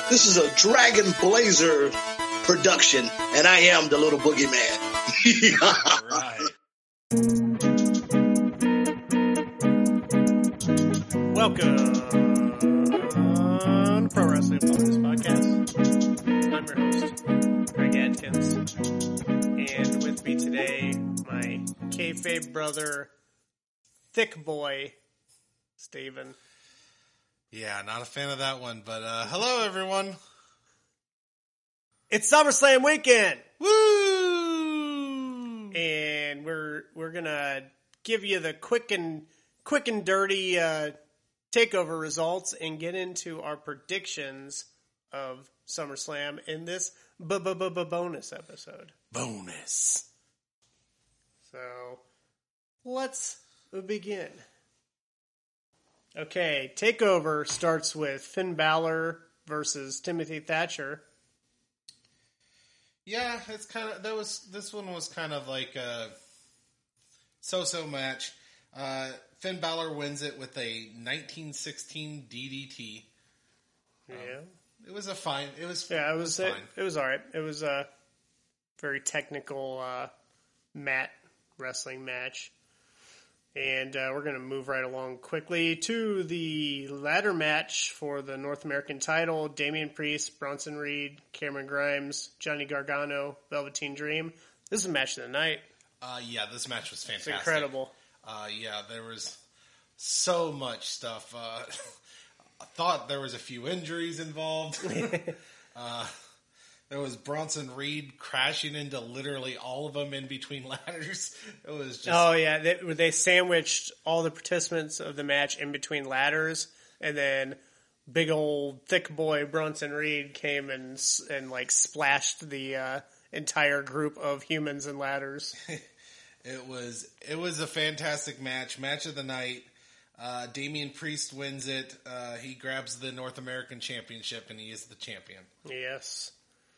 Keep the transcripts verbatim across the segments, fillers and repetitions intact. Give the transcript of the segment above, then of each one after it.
This is a Dragon Blazer production, and I am the little boogeyman. All right. Welcome to Pro Wrestling Focus Podcast. I'm your host, Greg Adkins, and with me today, my kayfabe brother, thick boy, Steven. Yeah, not a fan of that one, but uh, hello everyone. It's SummerSlam weekend, Woo! and we're we're gonna give you the quick and quick and dirty uh, takeover results and get into our predictions of SummerSlam in this bonus episode. Bonus. So let's begin. Okay, takeover starts with Finn Balor versus Timothy Thatcher. Yeah, it's kind of that was this one was kind of like a so-so match. Uh, Finn Balor wins it with a nineteen sixteen D D T. Yeah, um, it was a fine. It was yeah, it was it was it, fine. it was all right. It was a very technical uh, mat wrestling match. And uh, we're going to move right along quickly to the ladder match for the North American title. Damian Priest, Bronson Reed, Cameron Grimes, Johnny Gargano, Velveteen Dream. This is a match of the night. Uh, yeah, this match was fantastic. It's incredible. Uh, yeah, there was so much stuff. Uh, I thought there was a few injuries involved. uh, there was Bronson Reed crashing into literally all of them in between ladders. It was just... Oh, yeah. They, they sandwiched all the participants of the match in between ladders, and then big old thick boy Bronson Reed came and, and like, splashed the uh, entire group of humans and ladders. It was it was a fantastic match. Match of the night. Uh, Damian Priest wins it. Uh, he grabs the North American Championship, and he is the champion. Yes.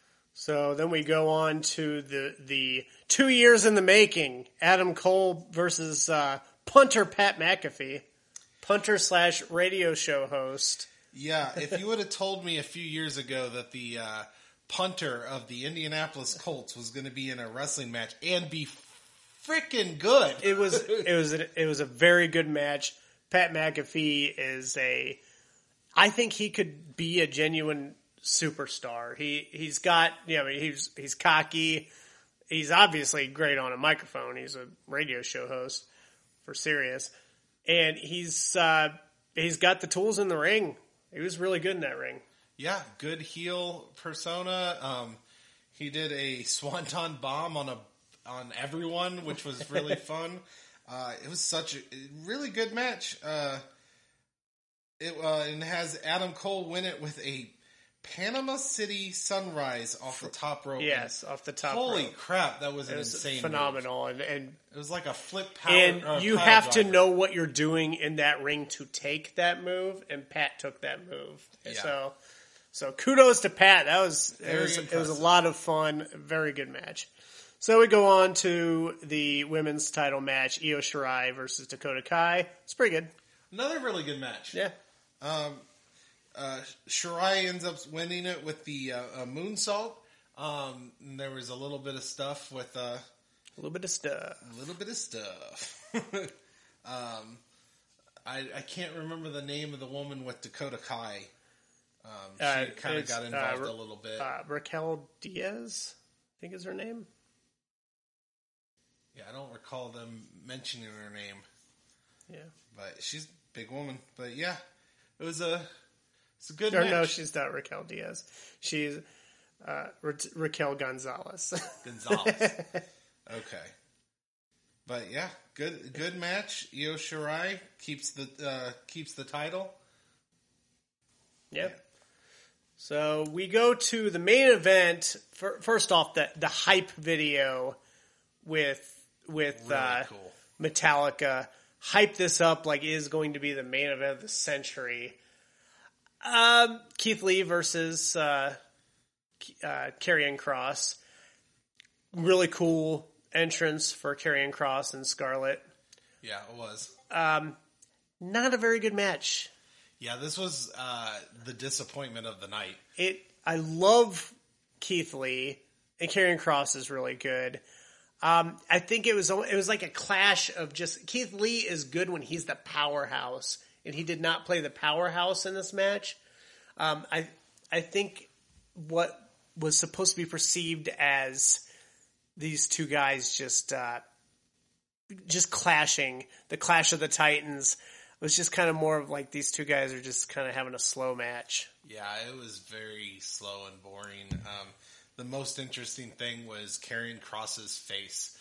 So then we go on to the the two years in the making, Adam Cole versus uh, punter Pat McAfee, punter slash radio show host. Yeah, if you would have told me a few years ago that the uh, punter of the Indianapolis Colts was going to be in a wrestling match and be freaking good, it was it was a, it was a very good match. Pat McAfee is a, I think he could be a genuine superstar. He he's got you know he's he's cocky. He's obviously great on a microphone. He's a radio show host for Sirius, and he's uh, he's got the tools in the ring. He was really good in that ring. Yeah, good heel persona. Um, he did a swanton bomb on a on everyone, which was really fun. Uh, it was such a really good match. Uh, it uh, and has Adam Cole win it with a Panama City Sunrise off the top rope. Yes, off the top Holy rope. crap, that was an It was insane phenomenal. And, and It was like a flip power. and uh, you power have to driver. know what you're doing in that ring to take that move, and Pat took that move. Yeah. So so kudos to Pat. That was it Very was, it was a impressive. lot of fun. Very good match. So we go on to the women's title match, Io Shirai versus Dakota Kai. It's pretty good. Another really good match. Yeah. Um, uh, Shirai ends up winning it with the uh, uh, moonsault. Um, and there was a little bit of stuff with uh, A little bit of stuff. a little bit of stuff. um, I, I can't remember the name of the woman with Dakota Kai. Um, she Uh, kind of it's, got involved uh, a little bit. Uh, Raquel Diaz, I think is her name. Yeah, I don't recall them mentioning her name. Yeah. But she's a big woman. But yeah, it was a it's a good Or match. no, she's not Raquel Diaz. She's uh, Ra- Raquel Gonzalez. Gonzalez. Okay. But yeah, good good match. Io Shirai keeps the uh, keeps the title. Yep. So we go to the main event. First off, the the hype video with with Really uh, cool. Metallica. Hype this up like it is going to be the main event of the century. Um, Keith Lee versus uh, uh, Karrion Kross. Really cool entrance for Karrion Kross and Scarlett. Yeah, it was. Um, not a very good match. Yeah, this was uh, the disappointment of the night. It. I love Keith Lee, and Karrion Kross is really good. Um, I think it was it was like a clash of just Keith Lee is good when he's the powerhouse, and he did not play the powerhouse in this match. Um, I I think what was supposed to be perceived as these two guys just uh, just clashing, the Clash of the Titans, was just kind of more of like these two guys are just kind of having a slow match. Yeah, it was very slow and boring. Um, the most interesting thing was Karrion Kross's face.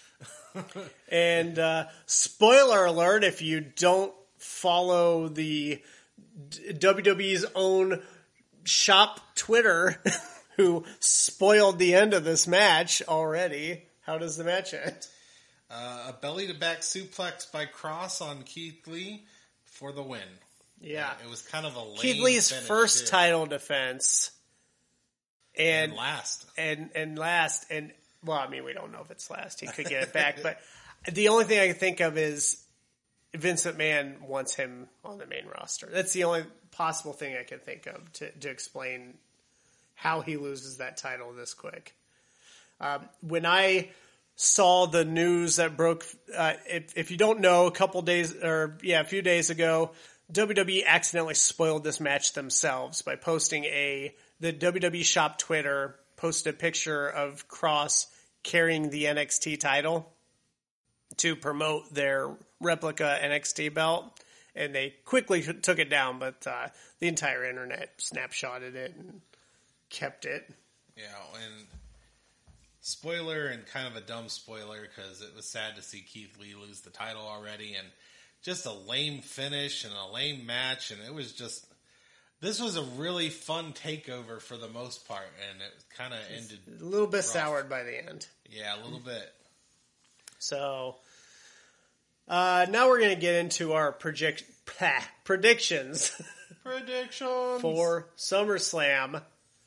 And uh, spoiler alert, if you don't follow the W W E's own shop Twitter, who spoiled the end of this match already, how does the match end? Uh, a belly-to-back suplex by Kross on Keith Lee for the win. Yeah. It was kind of a lame Keith Lee's finish first too. title defense. And, And last. And, and last. And, well, I mean, we don't know if it's last. He could get it back. But the only thing I can think of is Vince McMahon wants him on the main roster. That's the only possible thing I can think of to, to explain how he loses that title this quick. Um, when I saw the news that broke, uh, if, if you don't know, a couple days, or yeah, a few days ago, W W E accidentally spoiled this match themselves by posting a, the W W E shop Twitter posted a picture of Kross carrying the N X T title to promote their replica N X T belt. And they quickly took it down, but uh, the entire internet snapshotted it and kept it. Yeah, and spoiler and kind of a dumb spoiler because it was sad to see Keith Lee lose the title already, and just a lame finish and a lame match, and it was just, this was a really fun takeover for the most part, and it kind of ended A little bit rough. soured by the end. Yeah, a little bit. So, uh, now we're going to get into our project, pah, predictions Predictions for SummerSlam.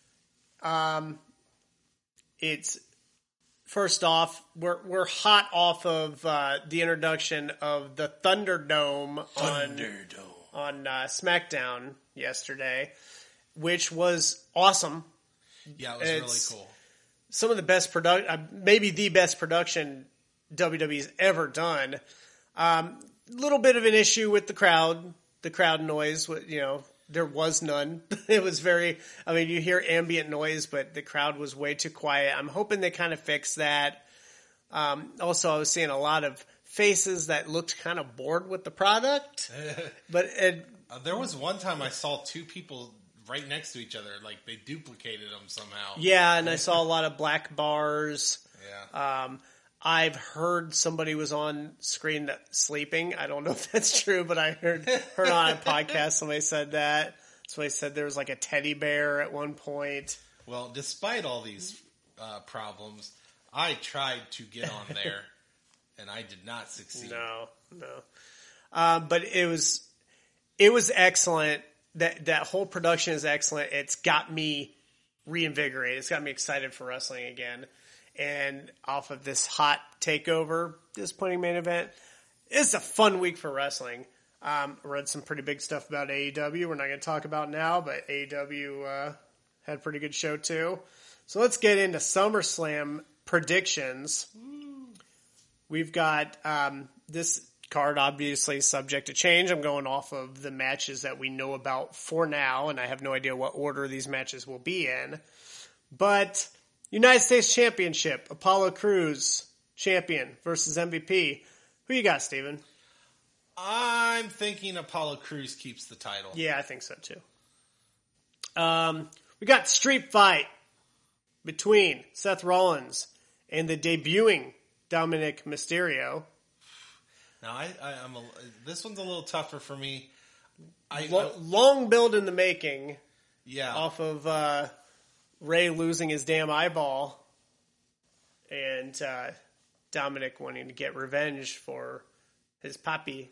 Um, it's first off, we're we're hot off of uh, the introduction of the Thunderdome, Thunderdome. on on uh, SmackDown yesterday, which was awesome. Yeah, it was It's- really cool. Some of the best product, uh, maybe the best production W W E's ever done. Um, little bit of an issue with the crowd, the crowd noise. You know, there was none. It was very. I mean, you hear ambient noise, but the crowd was way too quiet. I'm hoping they kind of fix that. Um, also, I was seeing a lot of faces that looked kind of bored with the product, but it, Uh, there was one time I saw two people right next to each other, like they duplicated them somehow. yeah, and I saw a lot of black bars. Yeah. Um, I've heard somebody was on screen that sleeping. I don't know if that's true, but I heard heard on a podcast somebody said that. Somebody said there was like a teddy bear at one point. Well, despite all these uh, problems, I tried to get on there, and I did not succeed. No, no. Um, but it was it was excellent. That that whole production is excellent. It's got me reinvigorated. It's got me excited for wrestling again. And off of this hot takeover, disappointing main event, it's a fun week for wrestling. Um, I read some pretty big stuff about A E W. We're not going to talk about now, but A E W uh, had a pretty good show too. So let's get into SummerSlam predictions. We've got um, this card obviously subject to change. I'm going off of the matches that we know about for now, and I have no idea what order these matches will be in. But United States Championship, Apollo Crews champion versus M V P. Who you got, Steven? I'm thinking Apollo Crews keeps the title. Yeah, I think so too. Um, we got Street Fight between Seth Rollins and the debuting Dominic Mysterio. Now, I, I, I'm a, this one's a little tougher for me. I, Lo- I long build in the making yeah, off of uh, Ray losing his damn eyeball and uh, Dominic wanting to get revenge for his puppy.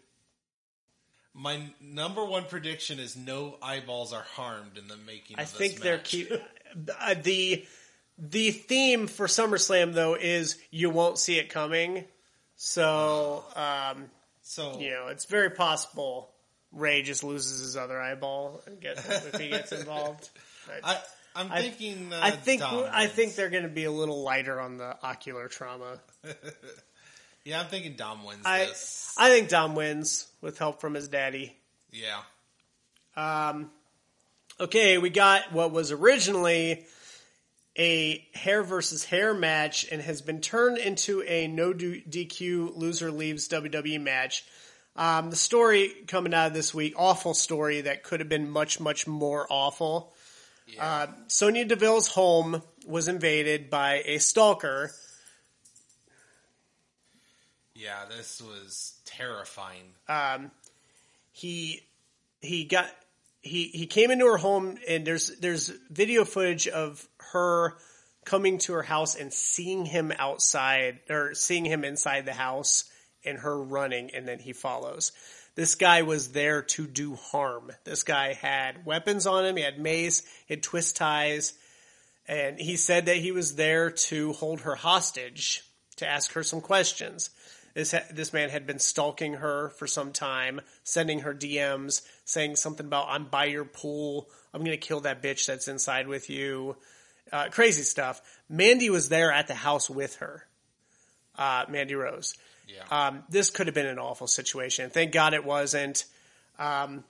my number one prediction is no eyeballs are harmed in the making. I of this think they're match. keep uh, the the theme for SummerSlam though is you won't see it coming. So um, So you know it's very possible Ray just loses his other eyeball and get, if he gets involved. I, I'm thinking. Uh, I think Dom I wins. think they're going to be a little lighter on the ocular trauma. Yeah, I'm thinking Dom wins I this. I think Dom wins with help from his daddy. Yeah. Um, okay, we got what was originally a hair versus hair match and has been turned into a no D Q loser leaves W W E match. Um, the story coming out of this week, awful story that could have been much, much more awful. Yeah. Uh, Sonya Deville's home was invaded by a stalker. Yeah, this was terrifying. Um, he he got he he came into her home, and there's there's video footage of her coming to her house and seeing him outside or seeing him inside the house and her running, and then he follows. This guy was there to do harm. This guy had weapons on him. He had mace, he had twist ties, and he said that he was there to hold her hostage, to ask her some questions. This ha- this man had been stalking her for some time, sending her D Ms, saying something about, I'm by your pool, I'm going to kill that bitch that's inside with you. Uh, crazy stuff. Mandy was there at the house with her, uh, Mandy Rose. Yeah. Um, this could have been an awful situation. Thank God it wasn't. Um,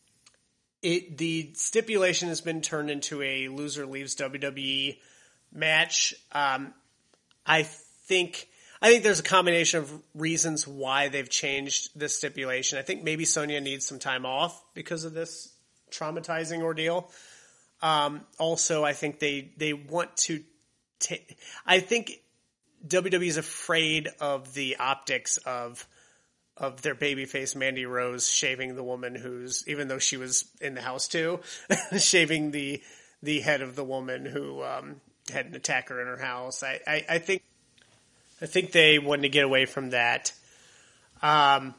it the stipulation has been turned into a loser leaves W W E match. Um, I think I think there's a combination of reasons why they've changed this stipulation. I think maybe Sonya needs some time off because of this traumatizing ordeal. Um, also, I think they they want to. T- I think. W W E is afraid of the optics of of their babyface Mandy Rose shaving the woman who's, even though she was in the house too, shaving the the head of the woman who um, had an attacker in her house. I, I, I think I think they wanted to get away from that. Um,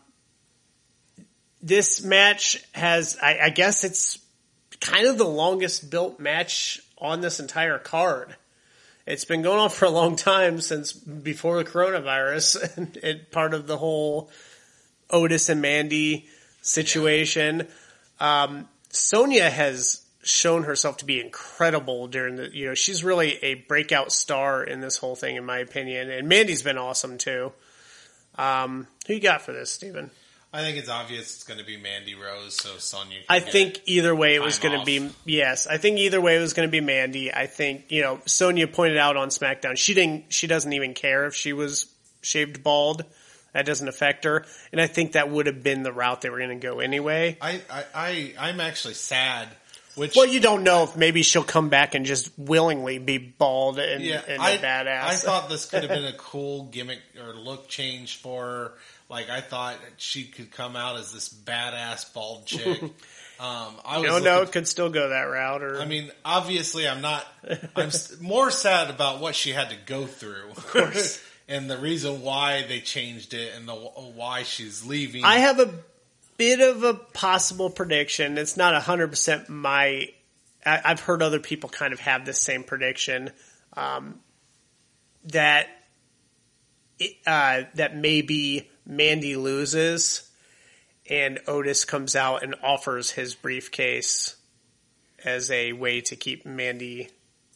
this match has, I, I guess, it's kind of the longest built match on this entire card. It's been going on for a long time, since before the coronavirus, and it, part of the whole Otis and Mandy situation. Yeah. Um, Sonya has shown herself to be incredible during the, you know, she's really a breakout star in this whole thing, in my opinion. And Mandy's been awesome too. Um, who you got for this, Steven? I think it's obvious it's going to be Mandy Rose, so Sonya can I get think either way it was going to off. be, yes, I think either way it was going to be Mandy. I think, you know, Sonya pointed out on SmackDown, she didn't, she doesn't even care if she was shaved bald. That doesn't affect her. And I think that would have been the route they were going to go anyway. I, I, I, I'm actually sad. Which, well, you don't know if maybe she'll come back and just willingly be bald and, yeah, and I, a badass. I thought this could have been a cool gimmick or look change for her. Like, I thought she could come out as this badass bald chick. Um, I was no, looking, no, it could still go that route. Or I mean, obviously, I'm not. I'm more sad about what she had to go through, of course, and the reason why they changed it, and the why she's leaving. I have a bit of a possible prediction. It's not a hundred percent my. I, I've heard other people kind of have the same prediction um, that it, uh, that maybe Mandy loses and Otis comes out and offers his briefcase as a way to keep Mandy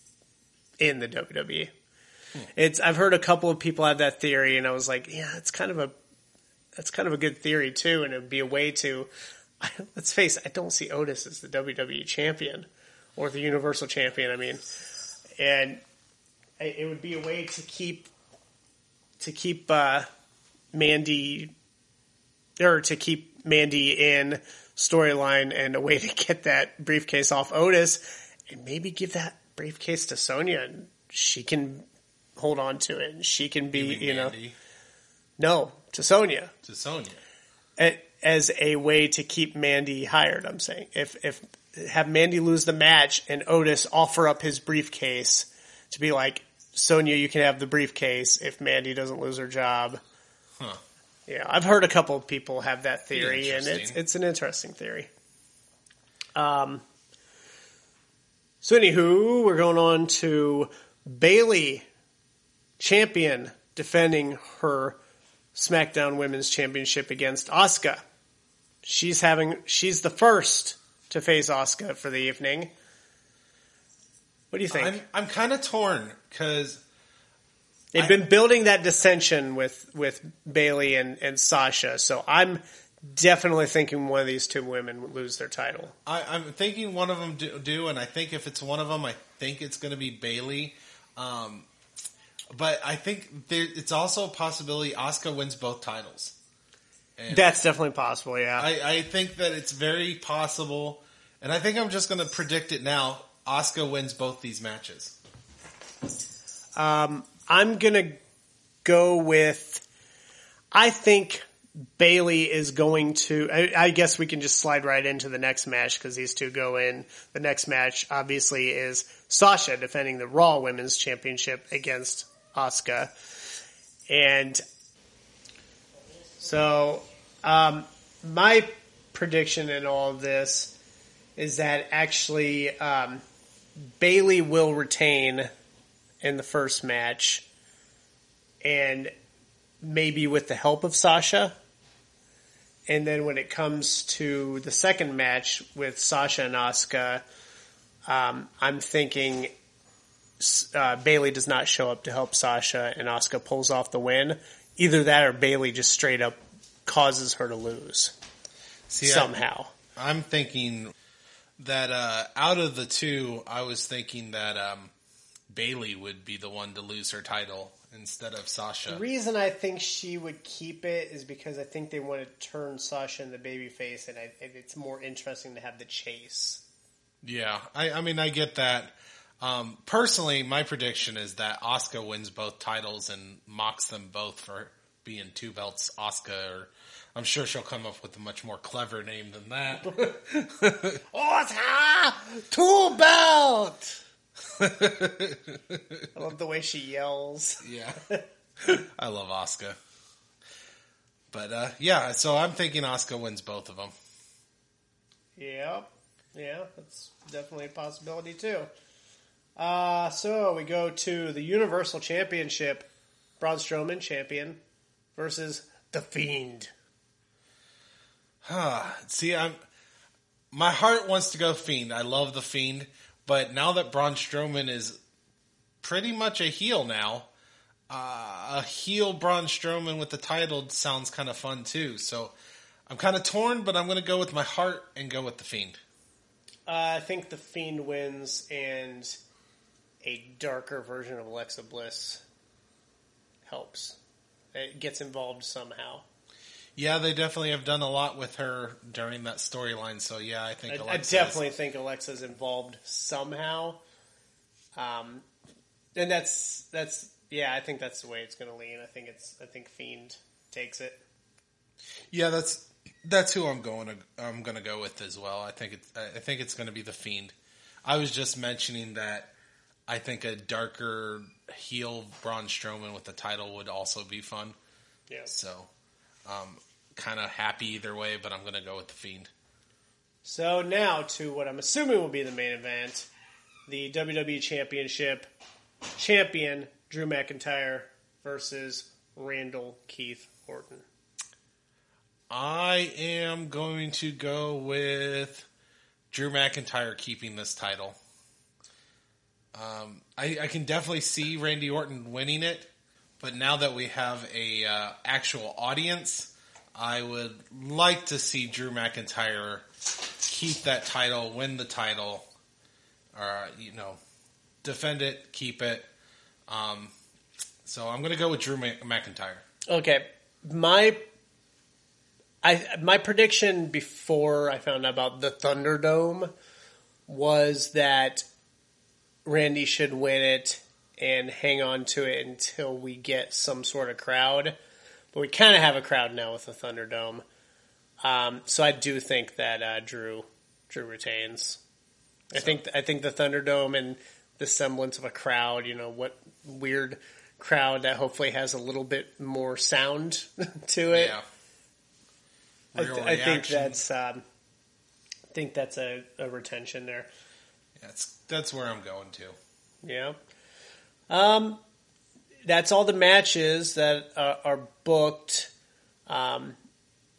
in the W W E. Hmm. It's I've heard a couple of people have that theory, and I was like, yeah, it's kind of a that's kind of a good theory too, and it would be a way to. Let's face it, I don't see Otis as the W W E champion or the Universal champion. I mean, and it would be a way to keep to keep uh, Mandy or to keep Mandy in storyline, and a way to get that briefcase off Otis, and maybe give that briefcase to Sonya, and she can hold on to it, and she can be, you, you know, no, to Sonya, to Sonya, as a way to keep Mandy hired. I'm saying if if have Mandy lose the match and Otis offer up his briefcase to be like, Sonya, you can have the briefcase if Mandy doesn't lose her job. Huh. Yeah, I've heard a couple of people have that theory, and it's it's an interesting theory. Um. So, anywho, we're going on to Bayley, champion, defending her SmackDown Women's Championship against Asuka. she's having she's the first to face Asuka for the evening. What do you think? I'm I'm kind of torn because they've I, been building that dissension with with Bayley and, and Sasha, so I'm definitely thinking one of these two women would lose their title. I, I'm thinking one of them do, do, and I think if it's one of them, I think it's going to be Bayley. Um, but I think there, it's also a possibility Asuka wins both titles. And That's definitely possible, yeah. I, I think that it's very possible, and I think I'm just going to predict it now. Asuka wins both these matches. Um, I'm going to go with, I think Bayley is going to, I, I guess we can just slide right into the next match because these two go in. The next match obviously is Sasha defending the Raw Women's Championship against Asuka. And so, um, my prediction in all of this is that actually, um, Bayley will retain in the first match and maybe with the help of Sasha. And then when it comes to the second match with Sasha and Asuka, um, I'm thinking uh, Bayley does not show up to help Sasha and Asuka pulls off the win. Either that or Bayley just straight up causes her to lose. See, somehow. I, I'm thinking that uh, out of the two, I was thinking that um, Bayley would be the one to lose her title instead of Sasha. The reason I think she would keep it is because I think they want to turn Sasha into babyface, and, I, and it's more interesting to have the chase. Yeah, I, I mean, I get that. Um, personally, my prediction is that Asuka wins both titles and mocks them both for being two belts Asuka, or I'm sure she'll come up with a much more clever name than that. Asuka! Two belt! I love the way she yells. Yeah. I love Asuka. But, uh, yeah, so I'm thinking Asuka wins both of them. Yeah. Yeah, that's definitely a possibility, too. Uh, so we go to the Universal Championship. Braun Strowman, champion, versus The Fiend. Huh. See, I'm, my heart wants to go Fiend. I love The Fiend. But now that Braun Strowman is pretty much a heel now, uh, a heel Braun Strowman with the title sounds kind of fun too. So I'm kind of torn, but I'm going to go with my heart and go with The Fiend. Uh, I think The Fiend wins, and a darker version of Alexa Bliss helps. It gets involved somehow. Yeah, they definitely have done a lot with her during that storyline. So yeah, I think I, Alexa I definitely is. think Alexa's involved somehow. Um, and that's that's yeah, I think that's the way it's going to lean. I think it's I think Fiend takes it. Yeah, that's that's who I'm going to I'm going to go with as well. I think it's I think it's going to be The Fiend. I was just mentioning that I think a darker heel Braun Strowman with the title would also be fun. Yeah. So, um, kind of happy either way, but I'm going to go with The Fiend. So now to what I'm assuming will be the main event, the W W E Championship champion Drew McIntyre versus Randall Keith Orton. I am going to go with Drew McIntyre keeping this title. Um, I, I can definitely see Randy Orton winning it, but now that we have a uh, actual audience, I would like to see Drew McIntyre keep that title, win the title, or, you know, defend it, keep it. Um, so I'm going to go with Drew McIntyre. Okay. My I my prediction before I found out about the Thunderdome was that Randy should win it and hang on to it until we get some sort of crowd. But we kind of have a crowd now with the Thunderdome. Um, so I do think that uh, Drew Drew retains. I so. think I think the Thunderdome and the semblance of a crowd, you know, what weird crowd that hopefully has a little bit more sound to it. Yeah. I, th- I think that's um, I think that's a, a retention there. That's that's where I'm going to. Yeah. Um, that's all the matches that are, are booked. Um,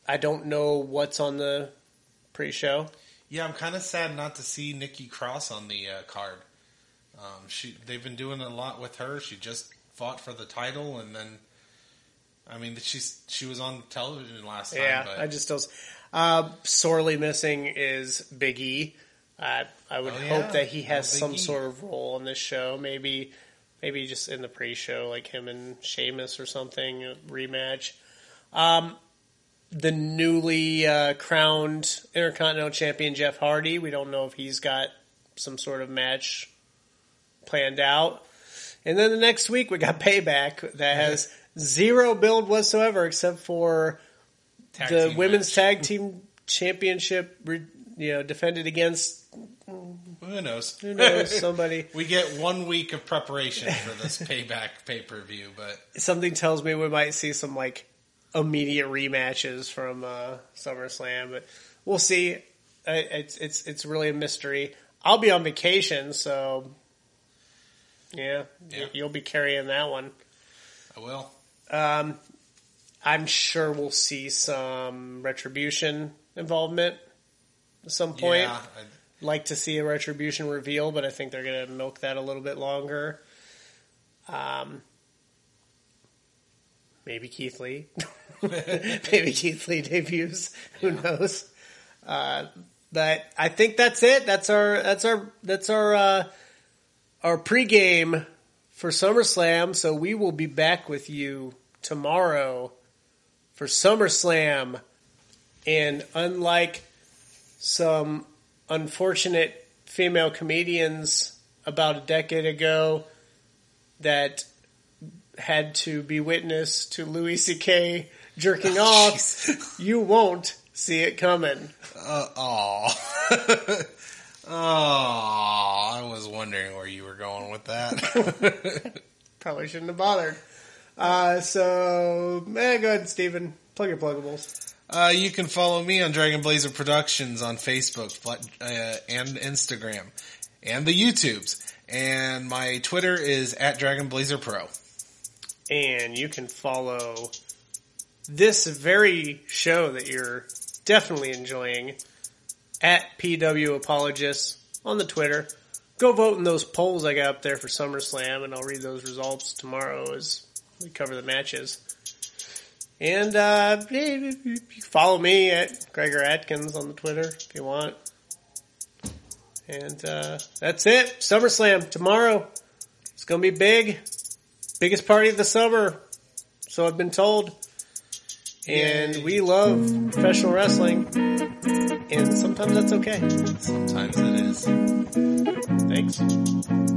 I don't know what's on the pre-show. Yeah, I'm kind of sad not to see Nikki Cross on the uh, card. Um, she they've been doing a lot with her. She just fought for the title, and then I mean she's she was on television last time. Yeah, but... I just don't. Uh, sorely missing is Big E. Uh, I would Oh, yeah. hope that he has Oh, Big some E. sort of role in this show. Maybe, maybe just in the pre-show, like him and Sheamus or something, a rematch. Um, the newly uh, crowned Intercontinental Champion Jeff Hardy. We don't know if he's got some sort of match planned out. And then the next week we got Payback that has zero build whatsoever except for Tag the team women's match. tag team championship, you know, defended against Who knows? who knows somebody. We get one week of preparation for this Payback pay per view, but Something tells me we might see some like immediate rematches from uh, SummerSlam, but we'll see. Uh, It's it's it's really a mystery. I'll be on vacation, so yeah, Yeah. you'll be carrying that one. I will. Um, I'm sure we'll see some Retribution involvement at some point. Yeah, I, Like to see a Retribution reveal, but I think they're going to milk that a little bit longer. Um, maybe Keith Lee. Maybe Keith Lee debuts. Who Yeah. knows? Uh, but I think that's it. That's our that's our that's our uh, our pregame for SummerSlam. So we will be back with you tomorrow for SummerSlam. And unlike some unfortunate female comedians about a decade ago that had to be witness to Louis C K jerking off, you won't see it coming. uh, aw. Oh, I was wondering where you were going with that. Probably shouldn't have bothered. Uh, so, eh, go ahead, Steven. Plug your pluggables. Uh, you can follow me on Dragon Blazer Productions on Facebook uh, and Instagram and the YouTubes. And my Twitter is at Dragon Blazer Pro. And you can follow this very show that you're definitely enjoying at P W Apologists on the Twitter. Go vote in those polls I got up there for SummerSlam, and I'll read those results tomorrow as we cover the matches. And uh, follow me at Gregor Atkins on the Twitter if you want. And uh, that's it. SummerSlam tomorrow. It's going to be big. Biggest party of the summer. So I've been told. And Yay. we love professional wrestling. And sometimes that's okay. Sometimes it is. Thanks.